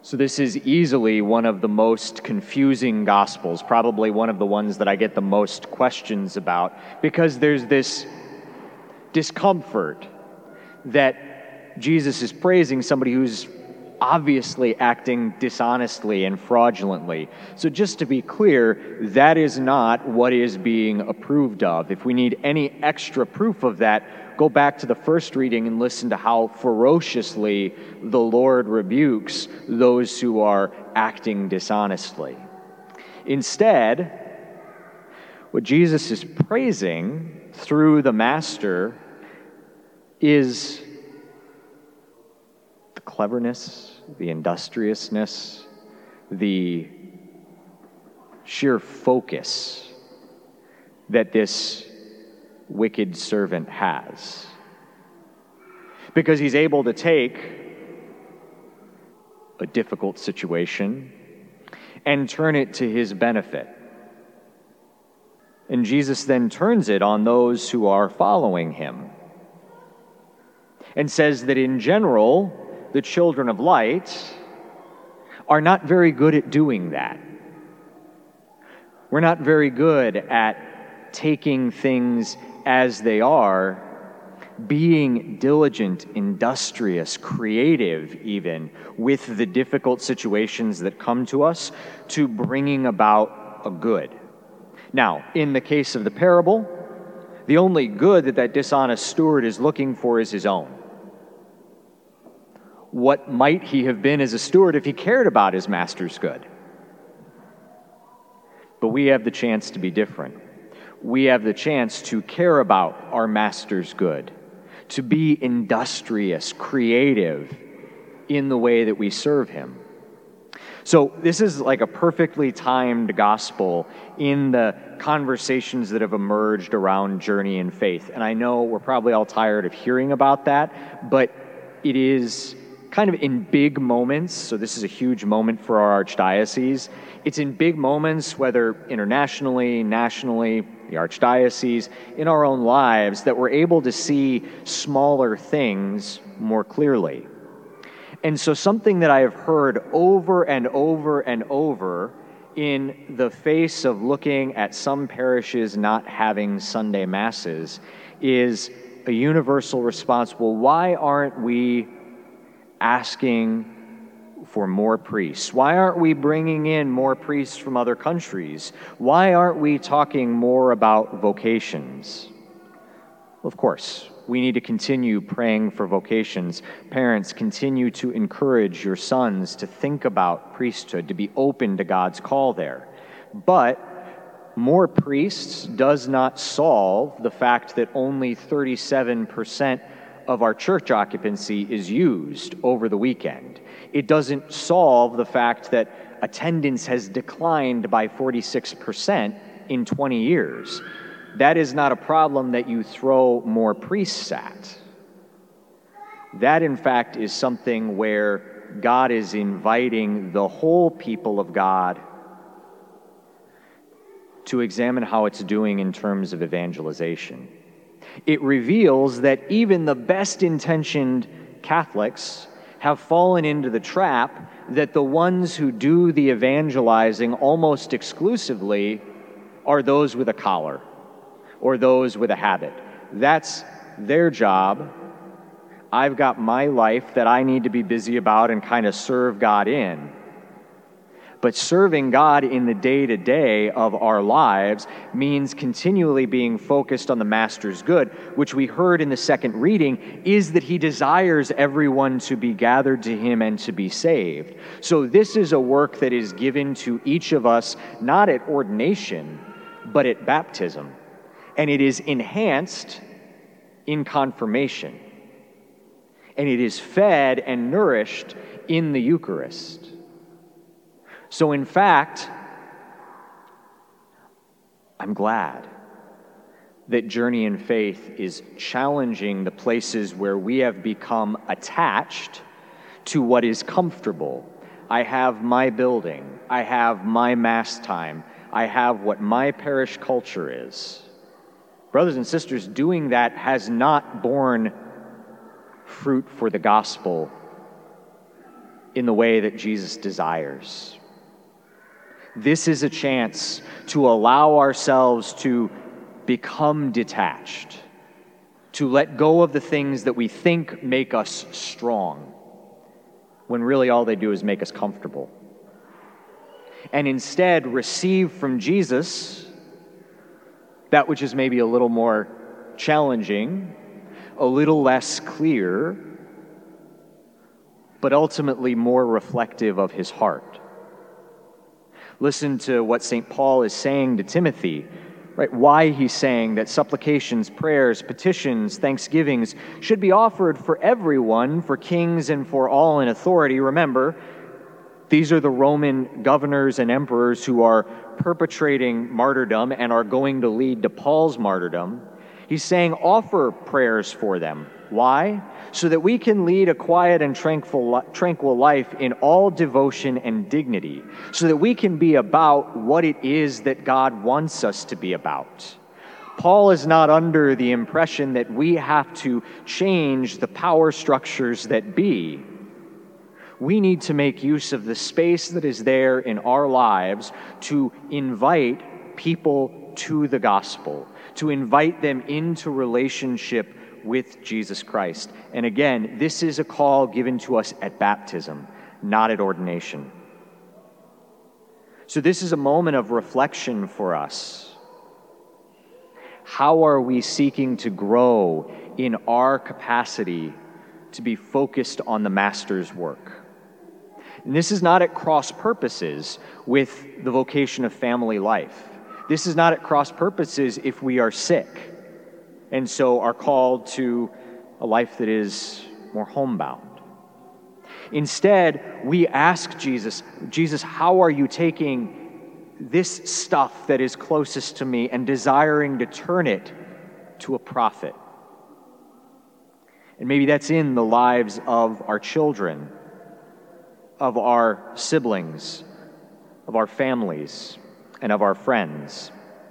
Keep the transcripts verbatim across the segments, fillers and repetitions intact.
So this is easily one of the most confusing Gospels, probably one of the ones that I get the most questions about, because there's this discomfort that Jesus is praising somebody who's obviously acting dishonestly and fraudulently. So just to be clear, that is not what is being approved of. If we need any extra proof of that, go back to the first reading and listen to how ferociously the Lord rebukes those who are acting dishonestly. Instead, what Jesus is praising through the Master is the cleverness, the industriousness, the sheer focus that this wicked servant has. Because he's able to take a difficult situation and turn it to his benefit. And Jesus then turns it on those who are following him and says that in general, the children of light are not very good at doing that. We're not very good at taking things as they are, being diligent, industrious, creative even, with the difficult situations that come to us, to bringing about a good. Now, in the case of the parable, the only good that that dishonest steward is looking for is his own. What might he have been as a steward if he cared about his master's good? But we have the chance to be different. We have the chance to care about our master's good, to be industrious, creative in the way that we serve him. So this is like a perfectly timed gospel in the conversations that have emerged around journey and faith. And I know we're probably all tired of hearing about that, but it is kind of in big moments. So this is a huge moment for our archdiocese. It's in big moments, whether internationally, nationally, the archdiocese, in our own lives, that we're able to see smaller things more clearly. And so something that I have heard over and over and over in the face of looking at some parishes not having Sunday masses is a universal response. Well, why aren't we asking for more priests? Why aren't we bringing in more priests from other countries? Why aren't we talking more about vocations? Well, of course, we need to continue praying for vocations. Parents, continue to encourage your sons to think about priesthood, to be open to God's call there. But more priests does not solve the fact that only thirty-seven percent of our church occupancy is used over the weekend. It doesn't solve the fact that attendance has declined by forty-six percent in twenty years. That is not a problem that you throw more priests at. That, in fact, is something where God is inviting the whole people of God to examine how it's doing in terms of evangelization. It reveals that even the best-intentioned Catholics have fallen into the trap that the ones who do the evangelizing almost exclusively are those with a collar or those with a habit. That's their job. I've got my life that I need to be busy about and kind of serve God in. But serving God in the day-to-day of our lives means continually being focused on the Master's good, which we heard in the second reading is that he desires everyone to be gathered to him and to be saved. So this is a work that is given to each of us, not at ordination, but at baptism. And it is enhanced in confirmation. And it is fed and nourished in the Eucharist. So in fact, I'm glad that Journey in Faith is challenging the places where we have become attached to what is comfortable. I have my building. I have my Mass time. I have what my parish culture is. Brothers and sisters, doing that has not borne fruit for the gospel in the way that Jesus desires. This is a chance to allow ourselves to become detached, to let go of the things that we think make us strong, when really all they do is make us comfortable. And instead receive from Jesus that which is maybe a little more challenging, a little less clear, but ultimately more reflective of his heart. Listen to what Saint Paul is saying to Timothy, right? Why he's saying that supplications, prayers, petitions, thanksgivings should be offered for everyone, for kings and for all in authority. Remember, these are the Roman governors and emperors who are perpetrating martyrdom and are going to lead to Paul's martyrdom. He's saying offer prayers for them. Why? So that we can lead a quiet and tranquil, tranquil life in all devotion and dignity, so that we can be about what it is that God wants us to be about. Paul is not under the impression that we have to change the power structures that be. We need to make use of the space that is there in our lives to invite people to the gospel, to invite them into relationship with Jesus Christ. And again, this is a call given to us at baptism, not at ordination. So this is a moment of reflection for us. How are we seeking to grow in our capacity to be focused on the Master's work? And this is not at cross purposes with the vocation of family life. This is not at cross purposes if we are sick and so are called to a life that is more homebound. Instead, we ask Jesus, Jesus, how are you taking this stuff that is closest to me and desiring to turn it to a profit? And maybe that's in the lives of our children, of our siblings, of our families, and of our friends.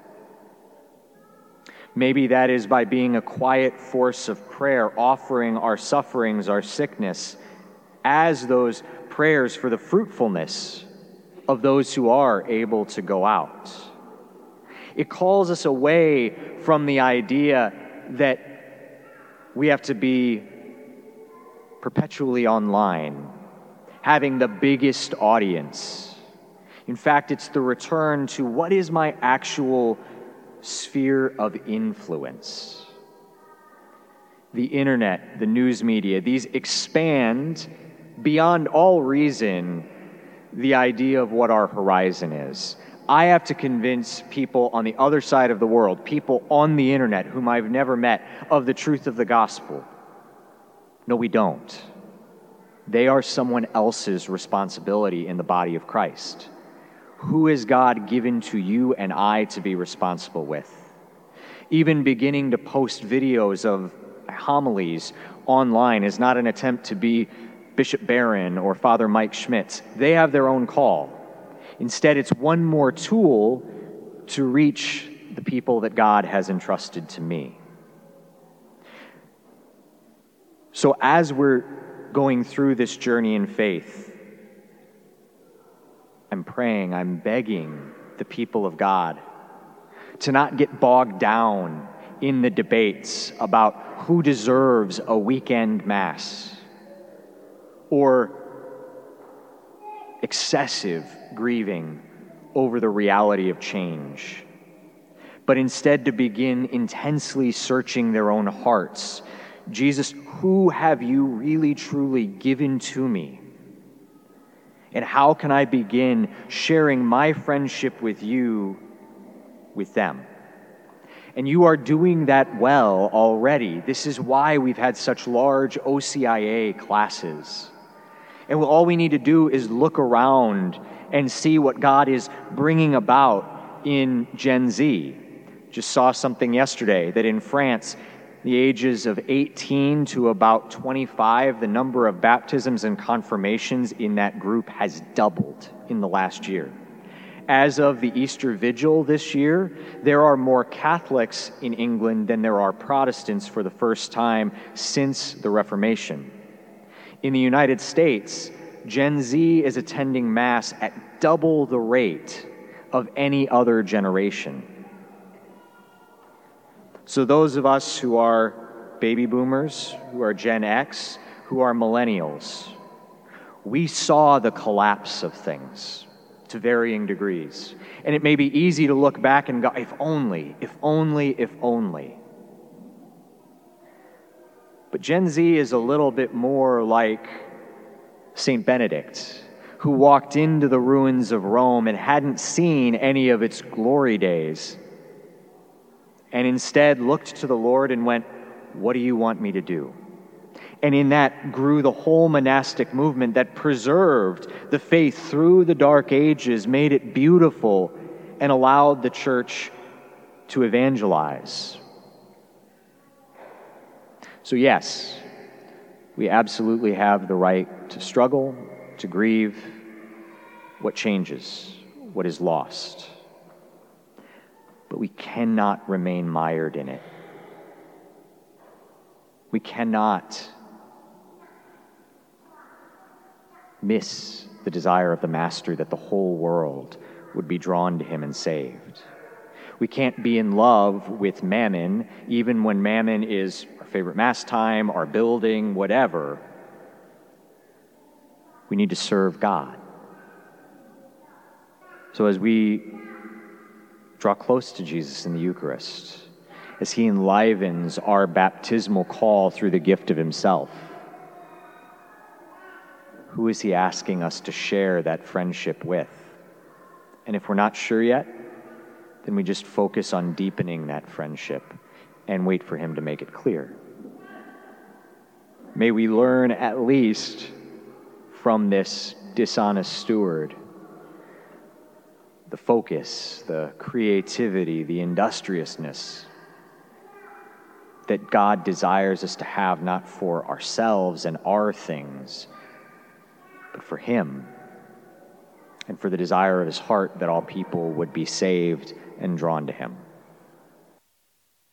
Maybe that is by being a quiet force of prayer, offering our sufferings, our sickness, as those prayers for the fruitfulness of those who are able to go out. It calls us away from the idea that we have to be perpetually online, having the biggest audience. In fact, it's the return to what is my actual sphere of influence. The internet, the news media, these expand beyond all reason the idea of what our horizon is. I have to convince people on the other side of the world, people on the internet whom I've never met, of the truth of the gospel. No, we don't. They are someone else's responsibility in the body of Christ. Who has God given to you and I to be responsible with? Even beginning to post videos of homilies online is not an attempt to be Bishop Barron or Father Mike Schmitz. They have their own call. Instead, it's one more tool to reach the people that God has entrusted to me. So as we're going through this journey in faith, I'm praying, I'm begging the people of God to not get bogged down in the debates about who deserves a weekend mass or excessive grieving over the reality of change, but instead to begin intensely searching their own hearts. Jesus, who have you really truly given to me? And how can I begin sharing my friendship with you with them? And you are doing that well already. This is why we've had such large O C I A classes. And all we need to do is look around and see what God is bringing about in Gen Z. Just saw something yesterday that in France, the ages of eighteen to about twenty-five, the number of baptisms and confirmations in that group has doubled in the last year. As of the Easter Vigil this year, there are more Catholics in England than there are Protestants for the first time since the Reformation. In the United States, Gen Z is attending Mass at double the rate of any other generation. So those of us who are baby boomers, who are Gen X, who are millennials, we saw the collapse of things to varying degrees. And it may be easy to look back and go, if only, if only, if only. But Gen Z is a little bit more like Saint Benedict, who walked into the ruins of Rome and hadn't seen any of its glory days, and instead looked to the Lord and went, "What do you want me to do?" And in that grew the whole monastic movement that preserved the faith through the Dark Ages, made it beautiful, and allowed the church to evangelize. So yes, we absolutely have the right to struggle, to grieve what changes, what is lost. But we cannot remain mired in it. We cannot miss the desire of the Master that the whole world would be drawn to him and saved. We can't be in love with mammon, even when mammon is our favorite Mass time, our building, whatever. We need to serve God. So as we draw close to Jesus in the Eucharist, as he enlivens our baptismal call through the gift of himself, who is he asking us to share that friendship with? And if we're not sure yet, then we just focus on deepening that friendship and wait for him to make it clear. May we learn at least from this dishonest steward the focus, the creativity, the industriousness that God desires us to have, not for ourselves and our things, but for him, and for the desire of his heart that all people would be saved and drawn to him.